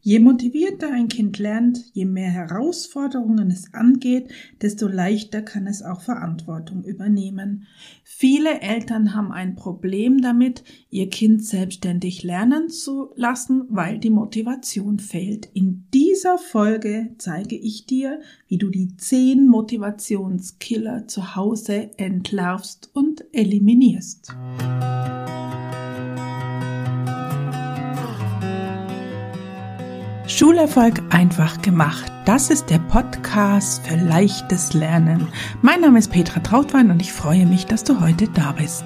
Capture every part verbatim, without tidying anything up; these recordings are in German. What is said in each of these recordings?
Je motivierter ein Kind lernt, je mehr Herausforderungen es angeht, desto leichter kann es auch Verantwortung übernehmen. Viele Eltern haben ein Problem damit, ihr Kind selbstständig lernen zu lassen, weil die Motivation fehlt. In dieser Folge zeige ich dir, wie du die zehn Motivationskiller zu Hause entlarvst und eliminierst. Schulerfolg einfach gemacht. Das ist der Podcast für leichtes Lernen. Mein Name ist Petra Trautwein und ich freue mich, dass du heute da bist.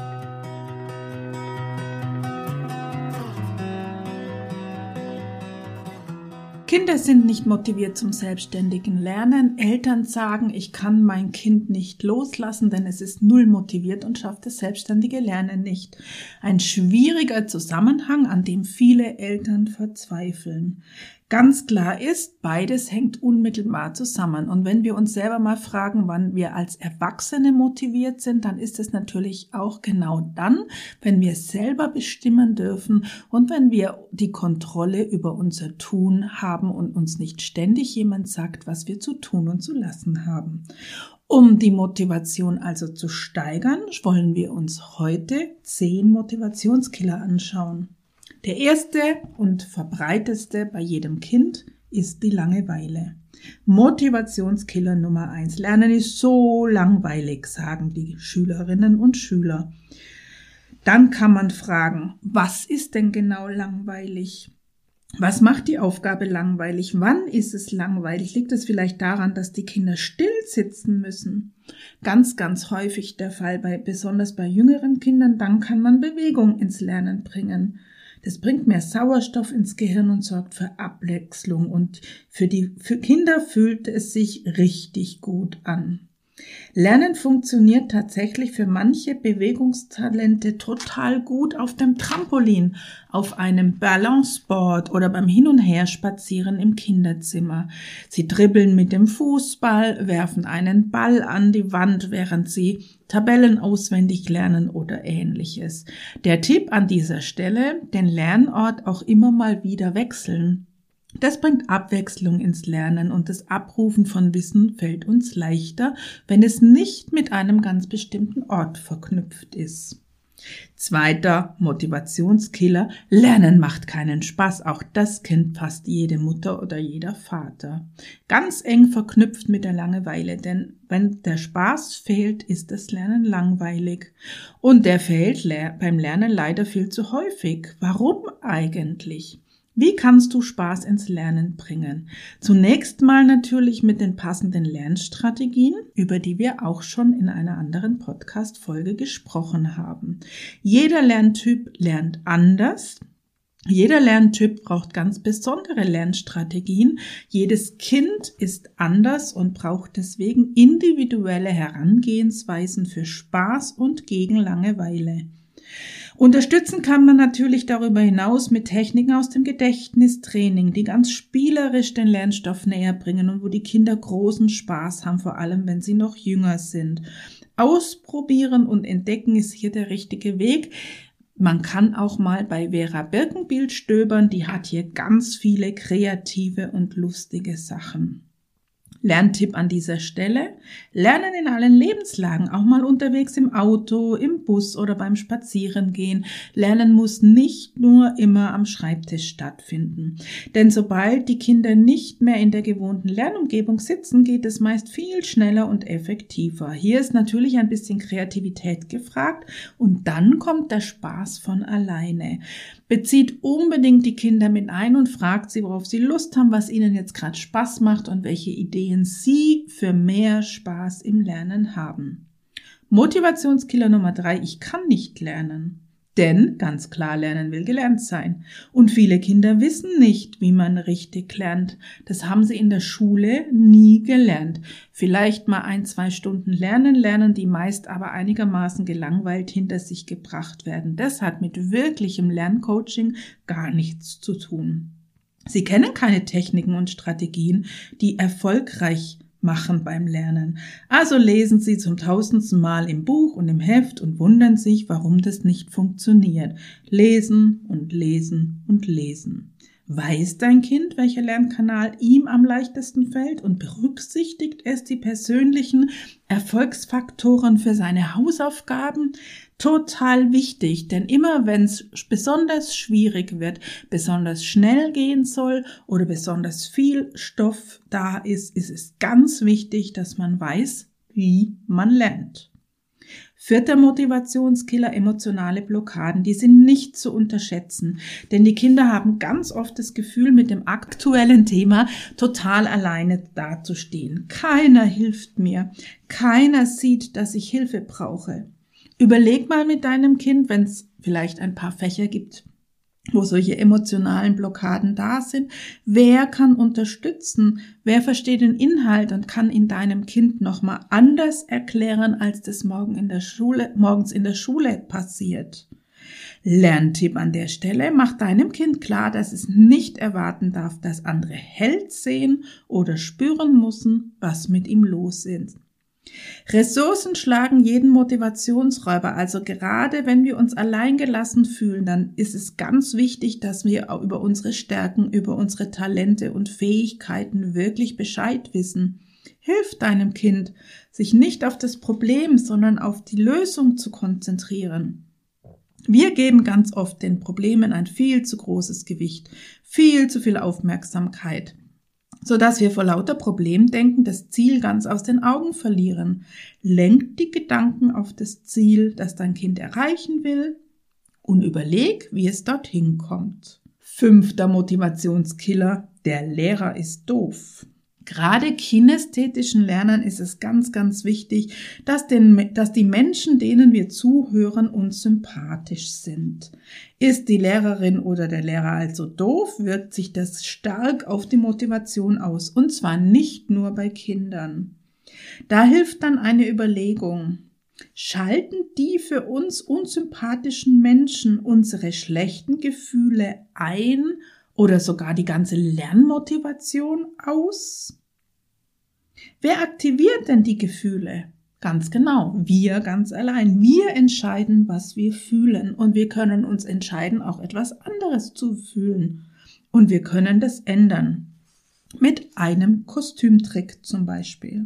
Kinder sind nicht motiviert zum selbstständigen Lernen. Eltern sagen, ich kann mein Kind nicht loslassen, denn es ist null motiviert und schafft das selbstständige Lernen nicht. Ein schwieriger Zusammenhang, an dem viele Eltern verzweifeln. Ganz klar ist, beides hängt unmittelbar zusammen. Und wenn wir uns selber mal fragen, wann wir als Erwachsene motiviert sind, dann ist es natürlich auch genau dann, wenn wir selber bestimmen dürfen und wenn wir die Kontrolle über unser Tun haben und uns nicht ständig jemand sagt, was wir zu tun und zu lassen haben. Um die Motivation also zu steigern, wollen wir uns heute zehn Motivationskiller anschauen. Der erste und verbreiteste bei jedem Kind ist die Langeweile. Motivationskiller Nummer eins. Lernen ist so langweilig, sagen die Schülerinnen und Schüler. Dann kann man fragen, was ist denn genau langweilig? Was macht die Aufgabe langweilig? Wann ist es langweilig? Liegt es vielleicht daran, dass die Kinder still sitzen müssen? Ganz, ganz häufig der Fall, bei, besonders bei jüngeren Kindern. Dann kann man Bewegung ins Lernen bringen. Das bringt mehr Sauerstoff ins Gehirn und sorgt für Abwechslung. Und für die für Kinder fühlt es sich richtig gut an. Lernen funktioniert tatsächlich für manche Bewegungstalente total gut auf dem Trampolin, auf einem Balanceboard oder beim Hin- und Her-Spazieren im Kinderzimmer. Sie dribbeln mit dem Fußball, werfen einen Ball an die Wand, während sie Tabellen auswendig lernen oder Ähnliches. Der Tipp an dieser Stelle, den Lernort auch immer mal wieder wechseln. Das bringt Abwechslung ins Lernen und das Abrufen von Wissen fällt uns leichter, wenn es nicht mit einem ganz bestimmten Ort verknüpft ist. Zweiter Motivationskiller, Lernen macht keinen Spaß. Auch das kennt fast jede Mutter oder jeder Vater. Ganz eng verknüpft mit der Langeweile, denn wenn der Spaß fehlt, ist das Lernen langweilig. Und der fehlt beim Lernen leider viel zu häufig. Warum eigentlich? Wie kannst du Spaß ins Lernen bringen? Zunächst mal natürlich mit den passenden Lernstrategien, über die wir auch schon in einer anderen Podcast-Folge gesprochen haben. Jeder Lerntyp lernt anders. Jeder Lerntyp braucht ganz besondere Lernstrategien. Jedes Kind ist anders und braucht deswegen individuelle Herangehensweisen für Spaß und gegen Langeweile. Unterstützen kann man natürlich darüber hinaus mit Techniken aus dem Gedächtnistraining, die ganz spielerisch den Lernstoff näher bringen und wo die Kinder großen Spaß haben, vor allem wenn sie noch jünger sind. Ausprobieren und entdecken ist hier der richtige Weg. Man kann auch mal bei Vera Birkenbild stöbern, die hat hier ganz viele kreative und lustige Sachen. Lerntipp an dieser Stelle: Lernen in allen Lebenslagen, auch mal unterwegs im Auto, im Bus oder beim Spazierengehen. Lernen muss nicht nur immer am Schreibtisch stattfinden. Denn sobald die Kinder nicht mehr in der gewohnten Lernumgebung sitzen, geht es meist viel schneller und effektiver. Hier ist natürlich ein bisschen Kreativität gefragt und dann kommt der Spaß von alleine. Bezieht unbedingt die Kinder mit ein und fragt sie, worauf sie Lust haben, was ihnen jetzt gerade Spaß macht und welche Ideen sie für mehr Spaß im Lernen haben. Motivationskiller Nummer drei, ich kann nicht lernen. Denn, ganz klar, Lernen will gelernt sein. Und viele Kinder wissen nicht, wie man richtig lernt. Das haben sie in der Schule nie gelernt. Vielleicht mal ein, zwei Stunden lernen, lernen, die meist aber einigermaßen gelangweilt hinter sich gebracht werden. Das hat mit wirklichem Lerncoaching gar nichts zu tun. Sie kennen keine Techniken und Strategien, die erfolgreich machen beim Lernen. Also lesen Sie zum tausendsten Mal im Buch und im Heft und wundern sich, warum das nicht funktioniert. Lesen und lesen und lesen. Weiß dein Kind, welcher Lernkanal ihm am leichtesten fällt und berücksichtigt es die persönlichen Erfolgsfaktoren für seine Hausaufgaben? Total wichtig, denn immer wenn es besonders schwierig wird, besonders schnell gehen soll oder besonders viel Stoff da ist, ist es ganz wichtig, dass man weiß, wie man lernt. Vierter Motivationskiller, emotionale Blockaden. Die sind nicht zu unterschätzen, denn die Kinder haben ganz oft das Gefühl, mit dem aktuellen Thema total alleine dazustehen. Keiner hilft mir, keiner sieht, dass ich Hilfe brauche. Überleg mal mit deinem Kind, wenn es vielleicht ein paar Fächer gibt, wo solche emotionalen Blockaden da sind. Wer kann unterstützen? Wer versteht den Inhalt und kann ihn deinem Kind nochmal anders erklären, als das morgen in der Schule, morgens in der Schule passiert? Lerntipp an der Stelle: Mach deinem Kind klar, dass es nicht erwarten darf, dass andere hell sehen oder spüren müssen, was mit ihm los ist. Ressourcen schlagen jeden Motivationsräuber, also gerade wenn wir uns alleingelassen fühlen, dann ist es ganz wichtig, dass wir auch über unsere Stärken, über unsere Talente und Fähigkeiten wirklich Bescheid wissen. Hilf deinem Kind, sich nicht auf das Problem, sondern auf die Lösung zu konzentrieren. Wir geben ganz oft den Problemen ein viel zu großes Gewicht, viel zu viel Aufmerksamkeit, sodass wir vor lauter Problemdenken das Ziel ganz aus den Augen verlieren. Lenk die Gedanken auf das Ziel, das dein Kind erreichen will, und überleg, wie es dorthin kommt. Fünfter Motivationskiller: Der Lehrer ist doof. Gerade kinästhetischen Lernern ist es ganz, ganz wichtig, dass, den, dass die Menschen, denen wir zuhören, uns sympathisch sind. Ist die Lehrerin oder der Lehrer also doof, wirkt sich das stark auf die Motivation aus, und zwar nicht nur bei Kindern. Da hilft dann eine Überlegung. Schalten die für uns unsympathischen Menschen unsere schlechten Gefühle ein oder sogar die ganze Lernmotivation aus? Wer aktiviert denn die Gefühle? Ganz genau, wir ganz allein. Wir entscheiden, was wir fühlen, und wir können uns entscheiden, auch etwas anderes zu fühlen. Und wir können das ändern. Mit einem Kostümtrick zum Beispiel.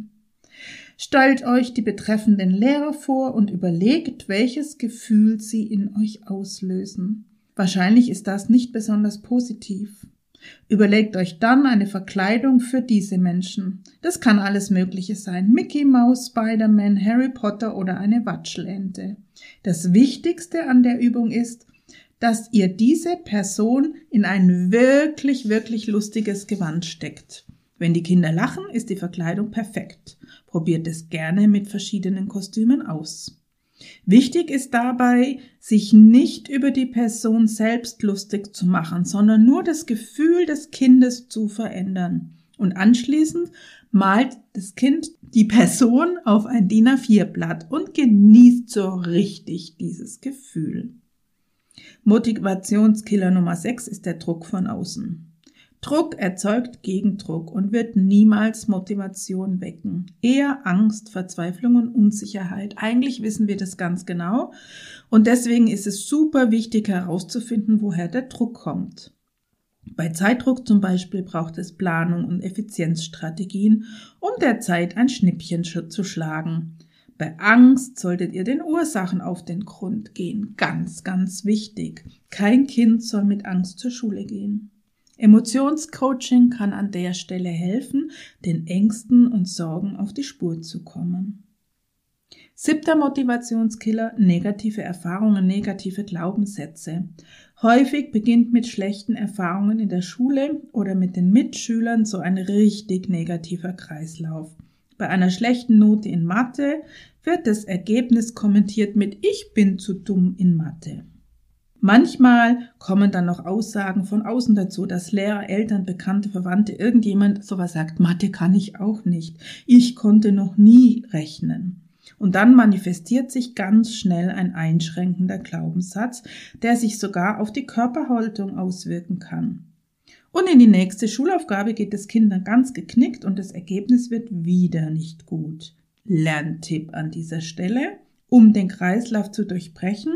Stellt euch die betreffenden Lehrer vor und überlegt, welches Gefühl sie in euch auslösen. Wahrscheinlich ist das nicht besonders positiv. Überlegt euch dann eine Verkleidung für diese Menschen. Das kann alles Mögliche sein. Mickey Mouse, Spider-Man, Harry Potter oder eine Watschelente. Das Wichtigste an der Übung ist, dass ihr diese Person in ein wirklich, wirklich lustiges Gewand steckt. Wenn die Kinder lachen, ist die Verkleidung perfekt. Probiert es gerne mit verschiedenen Kostümen aus. Wichtig ist dabei, sich nicht über die Person selbst lustig zu machen, sondern nur das Gefühl des Kindes zu verändern. Und anschließend malt das Kind die Person auf ein D I N A vier Blatt und genießt so richtig dieses Gefühl. Motivationskiller Nummer sechs ist der Druck von außen. Druck erzeugt Gegendruck und wird niemals Motivation wecken. Eher Angst, Verzweiflung und Unsicherheit. Eigentlich wissen wir das ganz genau, und deswegen ist es super wichtig herauszufinden, woher der Druck kommt. Bei Zeitdruck zum Beispiel braucht es Planung und Effizienzstrategien, um der Zeit ein Schnippchen zu schlagen. Bei Angst solltet ihr den Ursachen auf den Grund gehen. Ganz, ganz wichtig. Kein Kind soll mit Angst zur Schule gehen. Emotionscoaching kann an der Stelle helfen, den Ängsten und Sorgen auf die Spur zu kommen. Siebter Motivationskiller: negative Erfahrungen, negative Glaubenssätze. Häufig beginnt mit schlechten Erfahrungen in der Schule oder mit den Mitschülern so ein richtig negativer Kreislauf. Bei einer schlechten Note in Mathe wird das Ergebnis kommentiert mit „Ich bin zu dumm in Mathe". Manchmal kommen dann noch Aussagen von außen dazu, dass Lehrer, Eltern, Bekannte, Verwandte, irgendjemand sowas sagt: Mathe kann ich auch nicht. Ich konnte noch nie rechnen. Und dann manifestiert sich ganz schnell ein einschränkender Glaubenssatz, der sich sogar auf die Körperhaltung auswirken kann. Und in die nächste Schulaufgabe geht das Kind dann ganz geknickt und das Ergebnis wird wieder nicht gut. Lerntipp an dieser Stelle: Um den Kreislauf zu durchbrechen,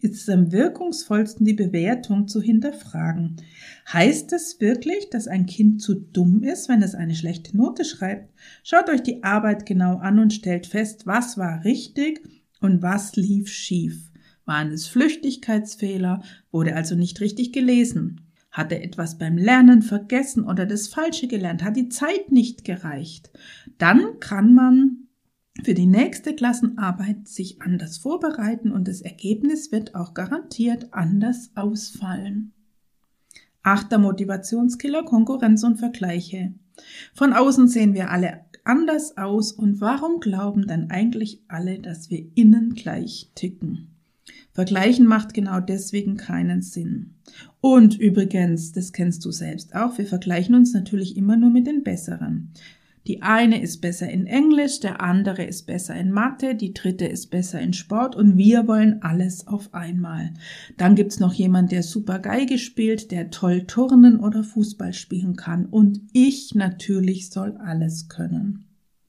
ist es am wirkungsvollsten, die Bewertung zu hinterfragen. Heißt es wirklich, dass ein Kind zu dumm ist, wenn es eine schlechte Note schreibt? Schaut euch die Arbeit genau an und stellt fest, was war richtig und was lief schief. Waren es Flüchtigkeitsfehler, wurde also nicht richtig gelesen? Hat er etwas beim Lernen vergessen oder das Falsche gelernt? Hat die Zeit nicht gereicht? Dann kann man für die nächste Klassenarbeit sich anders vorbereiten und das Ergebnis wird auch garantiert anders ausfallen. Achter Motivationskiller: Konkurrenz und Vergleiche. Von außen sehen wir alle anders aus und warum glauben dann eigentlich alle, dass wir innen gleich ticken? Vergleichen macht genau deswegen keinen Sinn. Und übrigens, das kennst du selbst auch, wir vergleichen uns natürlich immer nur mit den Besseren. Die eine ist besser in Englisch, der andere ist besser in Mathe, die dritte ist besser in Sport und wir wollen alles auf einmal. Dann gibt's noch jemand, der super Geige spielt, der toll turnen oder Fußball spielen kann und ich natürlich soll alles können.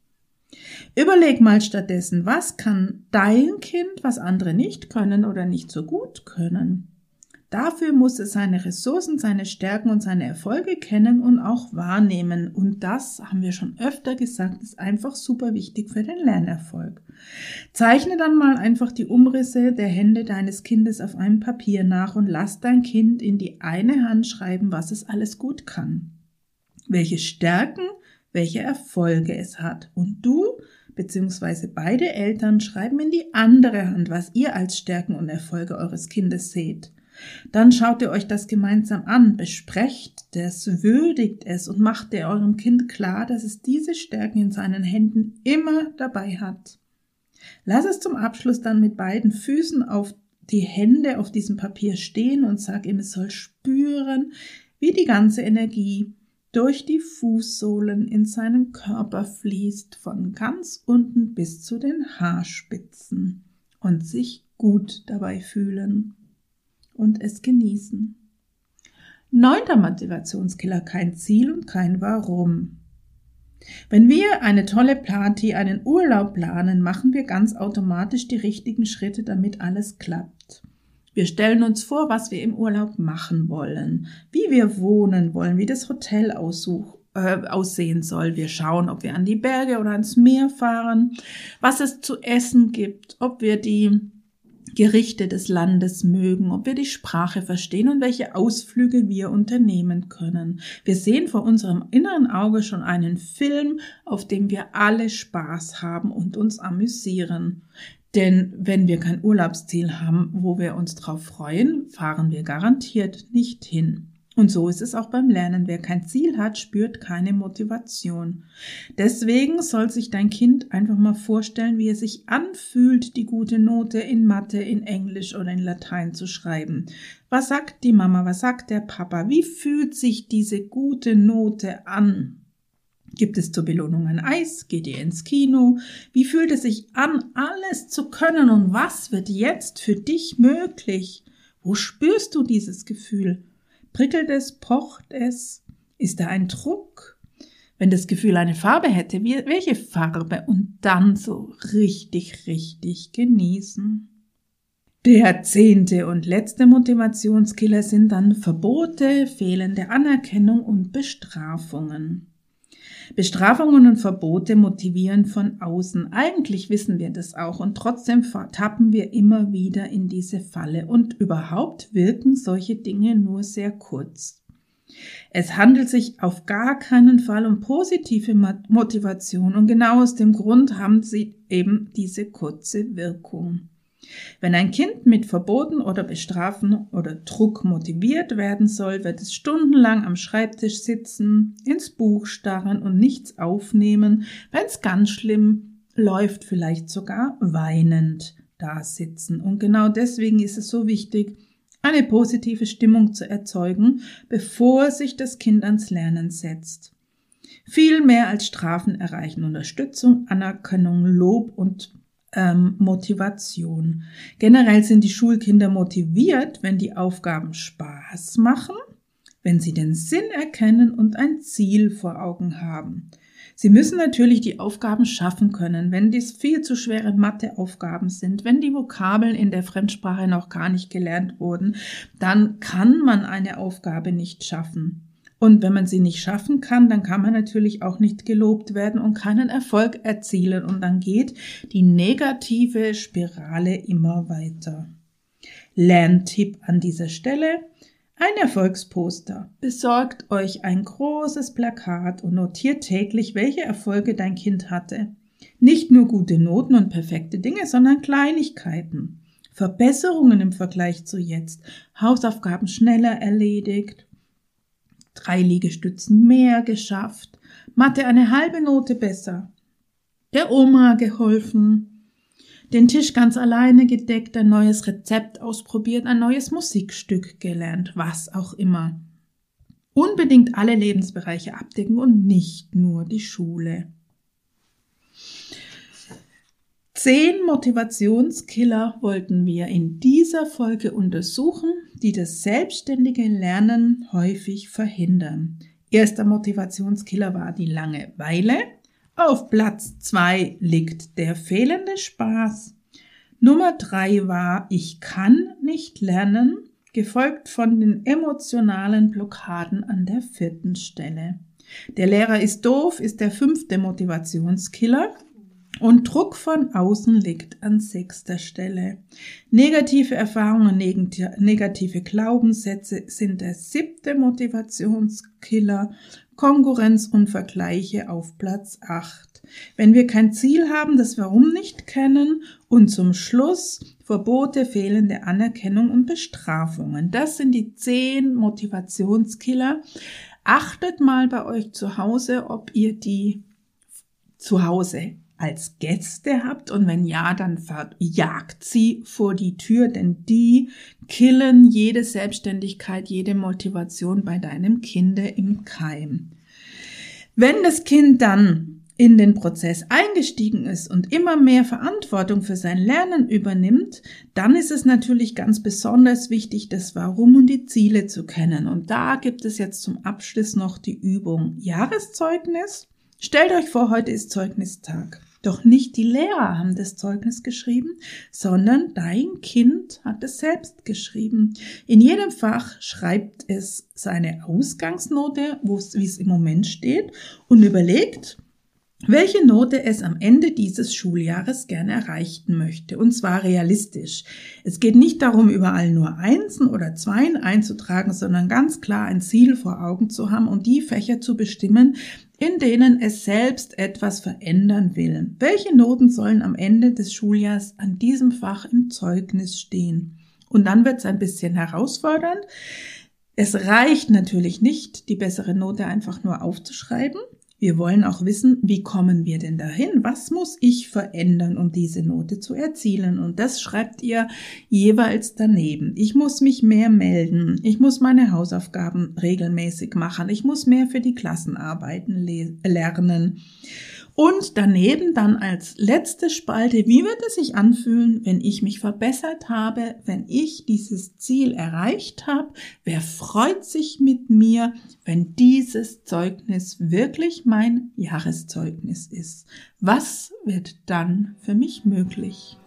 Überleg mal stattdessen, was kann dein Kind, was andere nicht können oder nicht so gut können? Dafür muss es seine Ressourcen, seine Stärken und seine Erfolge kennen und auch wahrnehmen. Und das, haben wir schon öfter gesagt, ist einfach super wichtig für den Lernerfolg. Zeichne dann mal einfach die Umrisse der Hände deines Kindes auf einem Papier nach und lass dein Kind in die eine Hand schreiben, was es alles gut kann. Welche Stärken, welche Erfolge es hat. Und du bzw. beide Eltern schreiben in die andere Hand, was ihr als Stärken und Erfolge eures Kindes seht. Dann schaut ihr euch das gemeinsam an, besprecht das, würdigt es und macht ihr eurem Kind klar, dass es diese Stärken in seinen Händen immer dabei hat. Lass es zum Abschluss dann mit beiden Füßen auf die Hände auf diesem Papier stehen und sag ihm, es soll spüren, wie die ganze Energie durch die Fußsohlen in seinen Körper fließt, von ganz unten bis zu den Haarspitzen und sich gut dabei fühlen. Und es genießen. Neunter Motivationskiller: kein Ziel und kein Warum. Wenn wir eine tolle Party, einen Urlaub planen, machen wir ganz automatisch die richtigen Schritte, damit alles klappt. Wir stellen uns vor, was wir im Urlaub machen wollen, wie wir wohnen wollen, wie das Hotel aussuch, äh, aussehen soll. Wir schauen, ob wir an die Berge oder ans Meer fahren, was es zu essen gibt, ob wir die Gerichte des Landes mögen, ob wir die Sprache verstehen und welche Ausflüge wir unternehmen können. Wir sehen vor unserem inneren Auge schon einen Film, auf dem wir alle Spaß haben und uns amüsieren. Denn wenn wir kein Urlaubsziel haben, wo wir uns drauf freuen, fahren wir garantiert nicht hin. Und so ist es auch beim Lernen. Wer kein Ziel hat, spürt keine Motivation. Deswegen soll sich dein Kind einfach mal vorstellen, wie es sich anfühlt, die gute Note in Mathe, in Englisch oder in Latein zu schreiben. Was sagt die Mama, was sagt der Papa? Wie fühlt sich diese gute Note an? Gibt es zur Belohnung ein Eis? Geht ihr ins Kino? Wie fühlt es sich an, alles zu können? Und was wird jetzt für dich möglich? Wo spürst du dieses Gefühl? Prickelt es, pocht es? Ist da ein Druck? Wenn das Gefühl eine Farbe hätte, wie, welche Farbe? Und dann so richtig, richtig genießen. Der zehnte und letzte Motivationskiller sind dann Verbote, fehlende Anerkennung und Bestrafungen. Bestrafungen und Verbote motivieren von außen. Eigentlich wissen wir das auch und trotzdem tappen wir immer wieder in diese Falle und überhaupt wirken solche Dinge nur sehr kurz. Es handelt sich auf gar keinen Fall um positive Motivation und genau aus dem Grund haben sie eben diese kurze Wirkung. Wenn ein Kind mit Verboten oder Bestrafen oder Druck motiviert werden soll, wird es stundenlang am Schreibtisch sitzen, ins Buch starren und nichts aufnehmen, wenn es ganz schlimm läuft, vielleicht sogar weinend da sitzen. Und genau deswegen ist es so wichtig, eine positive Stimmung zu erzeugen, bevor sich das Kind ans Lernen setzt. Viel mehr als Strafen erreichen Unterstützung, Anerkennung, Lob und Ähm, Motivation. Generell sind die Schulkinder motiviert, wenn die Aufgaben Spaß machen, wenn Sie den Sinn erkennen und ein Ziel vor Augen haben. Sie müssen natürlich die Aufgaben schaffen können, wenn dies viel zu schwere Matheaufgaben sind, wenn die Vokabeln in der Fremdsprache noch gar nicht gelernt wurden, dann kann man eine Aufgabe nicht schaffen. Und wenn man sie nicht schaffen kann, dann kann man natürlich auch nicht gelobt werden und keinen Erfolg erzielen und dann geht die negative Spirale immer weiter. Lerntipp an dieser Stelle: Ein Erfolgsposter. Besorgt euch ein großes Plakat und notiert täglich, welche Erfolge dein Kind hatte. Nicht nur gute Noten und perfekte Dinge, sondern Kleinigkeiten. Verbesserungen im Vergleich zu jetzt. Hausaufgaben schneller erledigt. Drei Liegestützen mehr geschafft. Mathe eine halbe Note besser. Der Oma geholfen. Den Tisch ganz alleine gedeckt, ein neues Rezept ausprobiert, ein neues Musikstück gelernt, was auch immer. Unbedingt alle Lebensbereiche abdecken und nicht nur die Schule. Zehn Motivationskiller wollten wir in dieser Folge untersuchen, die das selbstständige Lernen häufig verhindern. Erster Motivationskiller war die Langeweile. Auf Platz zwei liegt der fehlende Spaß. Nummer drei war ich kann nicht lernen, gefolgt von den emotionalen Blockaden an der vierten Stelle. Der Lehrer ist doof ist der fünfte Motivationskiller und Druck von außen liegt an sechster Stelle. Negative Erfahrungen, negative Glaubenssätze sind der siebte Motivationskiller. Konkurrenz und Vergleiche auf Platz acht. Wenn wir kein Ziel haben, das Warum nicht kennen und zum Schluss Verbote, fehlende Anerkennung und Bestrafungen. Das sind die zehn Motivationskiller. Achtet mal bei euch zu Hause, ob ihr die zu Hause als Gäste habt und wenn ja, dann verjagt sie vor die Tür, denn die killen jede Selbstständigkeit, jede Motivation bei deinem Kinde im Keim. Wenn das Kind dann in den Prozess eingestiegen ist und immer mehr Verantwortung für sein Lernen übernimmt, dann ist es natürlich ganz besonders wichtig, das Warum und die Ziele zu kennen. Und da gibt es jetzt zum Abschluss noch die Übung Jahreszeugnis. Stellt euch vor, heute ist Zeugnistag. Doch nicht die Lehrer haben das Zeugnis geschrieben, sondern dein Kind hat es selbst geschrieben. In jedem Fach schreibt es seine Ausgangsnote, wie es im Moment steht, und überlegt, welche Note es am Ende dieses Schuljahres gerne erreichen möchte, und zwar realistisch. Es geht nicht darum, überall nur Einsen oder Zweien einzutragen, sondern ganz klar ein Ziel vor Augen zu haben und die Fächer zu bestimmen, in denen es selbst etwas verändern will. Welche Noten sollen am Ende des Schuljahres an diesem Fach im Zeugnis stehen? Und dann wird es ein bisschen herausfordernd. Es reicht natürlich nicht, die bessere Note einfach nur aufzuschreiben. Wir wollen auch wissen, wie kommen wir denn dahin? Was muss ich verändern, um diese Note zu erzielen? Und das schreibt ihr jeweils daneben. Ich muss mich mehr melden. Ich muss meine Hausaufgaben regelmäßig machen. Ich muss mehr für die Klassenarbeiten le- lernen. Und daneben dann als letzte Spalte, wie wird es sich anfühlen, wenn ich mich verbessert habe, wenn ich dieses Ziel erreicht habe? Wer freut sich mit mir, wenn dieses Zeugnis wirklich mein Jahreszeugnis ist? Was wird dann für mich möglich?